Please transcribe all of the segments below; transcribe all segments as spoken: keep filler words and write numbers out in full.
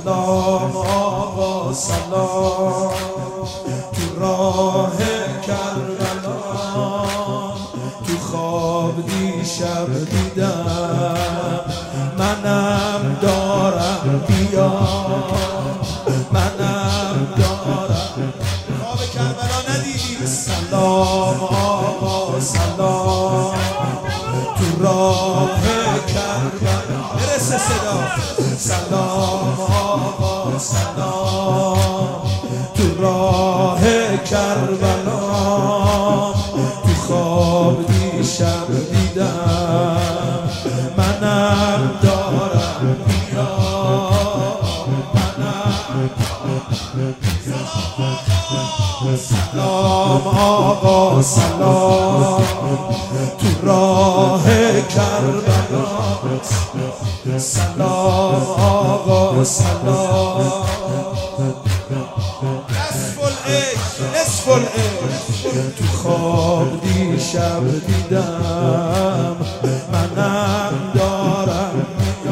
سلام آقا سلام تو راه کربلا تو خواب دیشب دیدم منم دارم بیا منم دارم خواب کربلا ندیدی سلام آقا سلام تو راه کربلا برسه صدا سلام آقا سلام تو راه کربلا تو خواب دیشب دیدم منم دارم بیا منم سلام آقا سلام تو راه کربلا سلام آقا سلام نصف العشق نصف العشق تو خواب دیشب دیدم منم دارم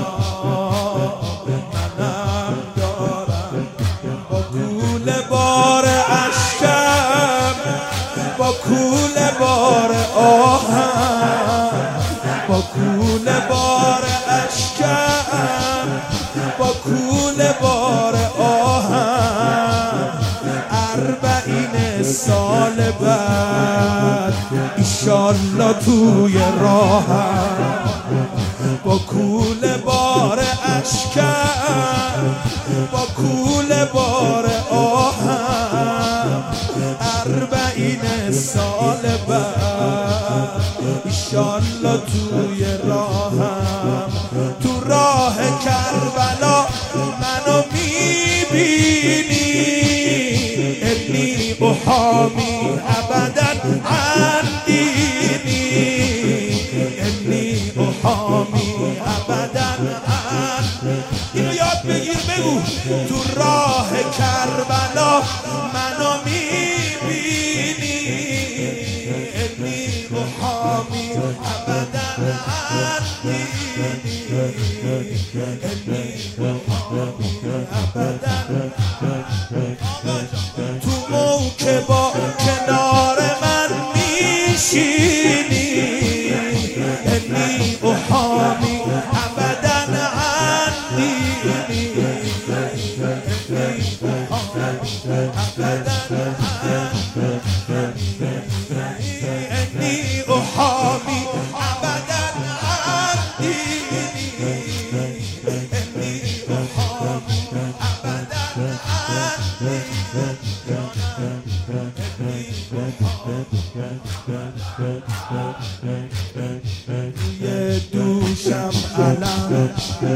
منم دارم با کوله بار اشکم با کوله بار آهم با کوله بار اشکم با کوله بار آهم اربعین سال بعد ایشالله توی راهم با کوله بار اشکم با کوله بار آهم اربعین سال بعد ایشالله توی راهم تو راه کربلا منو میبینی انی احامی ابدا عن دینی انی احامی ابدا عن اینو یاد بگیر بگو تو راه کربلا منو میبینی انی احامی ابدا عن دینی انی احامی ابدا تو موکبا کنار من میشینی انی احامی ابدا عن دینی انی احامی ابدا عن انی احامی ابدا عن دینی انی احامی ابدا عن روی دوشم علم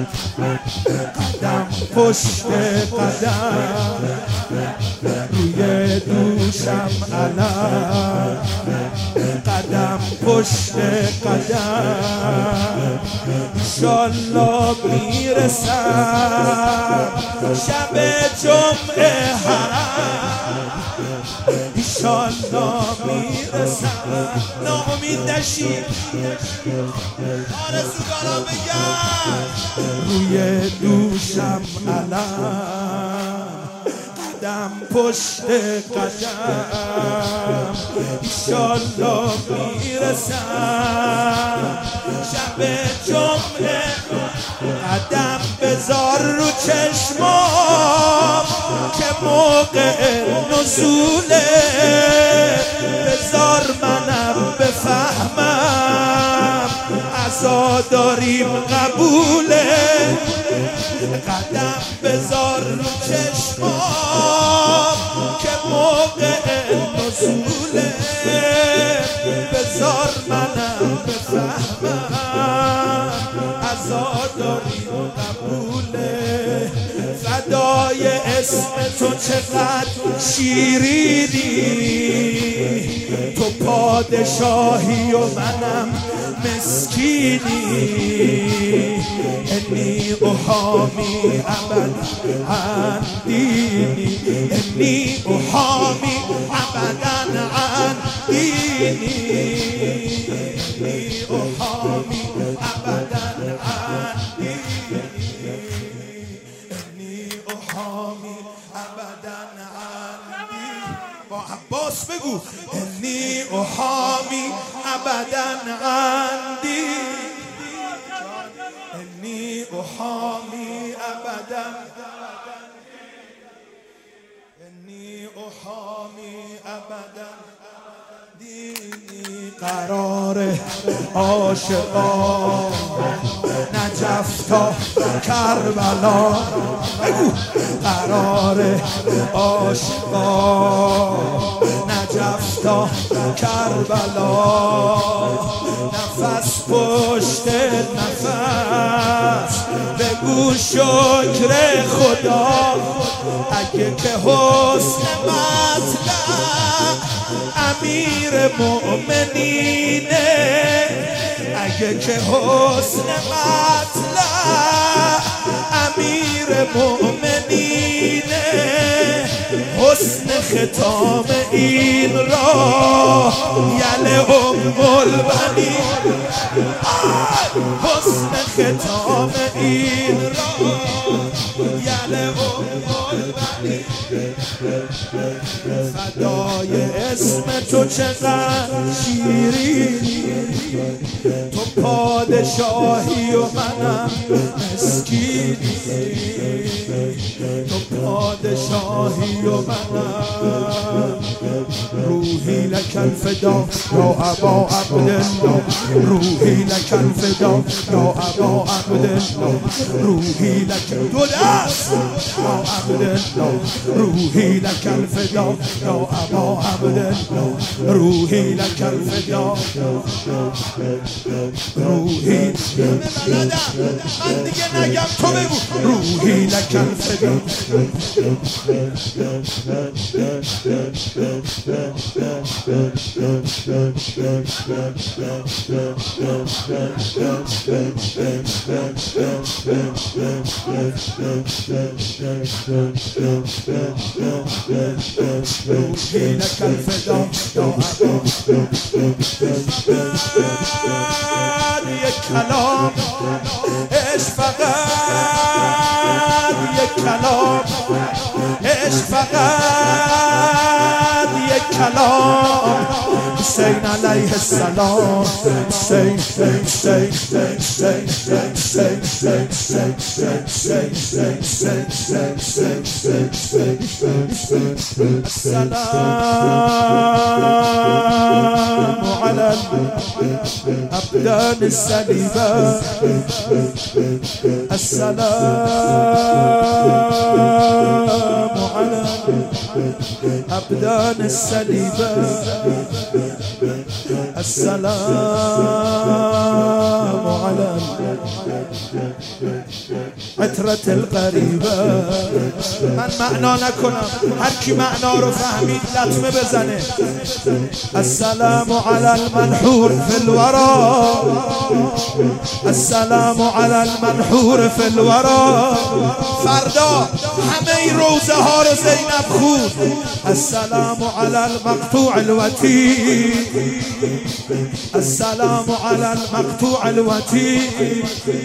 قدم پشت قدم روی دوشم علم قدم پشت قدم ایشالله میرسم شب جمعه حرم ایشالله میرسم ناامید نشی آرزوگارا بگم روی دوشم علم قدم پشت قدم ایشالله میرسم شب جمعه قدم بذار رو چشمام که موقع نزوله بذار منم بفهمم عزاداریم قبوله قدم بذار رو چشمام که موقع نزوله بذار منم بفهمم عزاداریم قبوله فدای اسم تو چقدر شیرینی تو پادشاهی و منم مسکینی انی احامی ابدا عن دینی انی احامی ابدا عن دینی انی احامی ابدا عن دینی أحامي أبدا عندي با عباس بگو إني أحامي أبدا عندي إني أحامي أبدا إني أحامي أبدا ديني قرار عاشقان نجف تا کربلا بگو قرار عاشقان نجف تا کربلا نفس پشت نفس بگو شکر خدا اگه که حسن مطلع امیر مؤمنینه اگه که حسن مطلع امیر مؤمنینه حسن ختام این راه یله ام البنین حسن ختام این راه یله ام البنین فدای اسم تو چقدر شیرینی تو پادشاهی و منم مسکینی تو پادشاهی و منم روحی لک الفدا یا ابا عبدالله روحی لک الفدا یا ابا عبدالله روحی لک دو دست یا عبدالله روحی لک الفدا یا ابا عبدالله روحی لک الفدا روحی من دیگه نگم تو بگو روحی لک الفدا روحی لک الفدا یک کلام عشق فقط یک کلام عشق فقط یک کلام حسین علیه السلام حسین حسین حسین حسین حسین حسین السلام على الأبدان السليمة السلام على الأبدان السليمة السلام على عطرة القریبه. من معنا نکنم، هر کی معنا رو فهمید لطمه بزنه. السلام علی المنحور فی الورا، السلام علی المنحور فی الورا. فردا همه روزه ها رو زینب خود. السلام علی المقطوع الوتیر، السلام علی المقطوع الوتیر،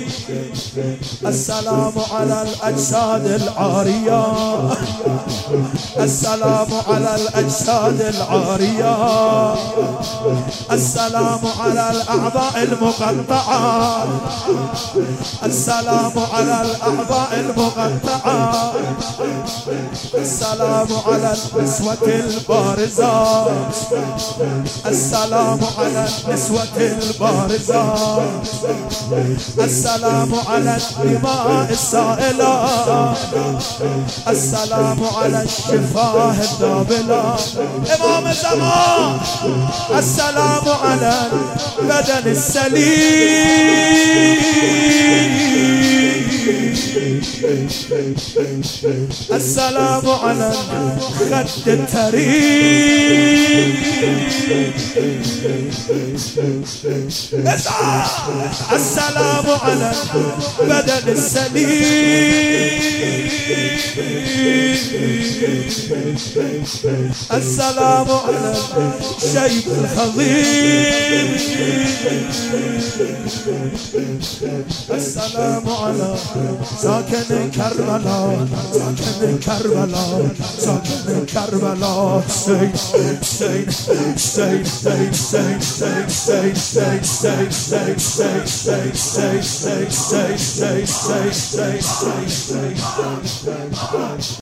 السلام على الأجساد العارية، السلام على الأجساد العارية، السلام على الأعضاء المقطعة، السلام على الأعضاء المقطعة، السلام على النسوة البارزة، السلام على النسوة البارزة، السلام على الدماء السائلة، السلام على الشفاه الدابلة. إمام زمان السلام على البدن السليم، السلام على الخد التريم، السلام على البدن السليم، السلام على الشيخ الخضيب السلام على ساكن كربلاء ساكن كربلاء ساكن كربلاء حسين حسين حسين حسين حسين حسين حسين حسين حسين حسين حسين حسين حسين حسين حسين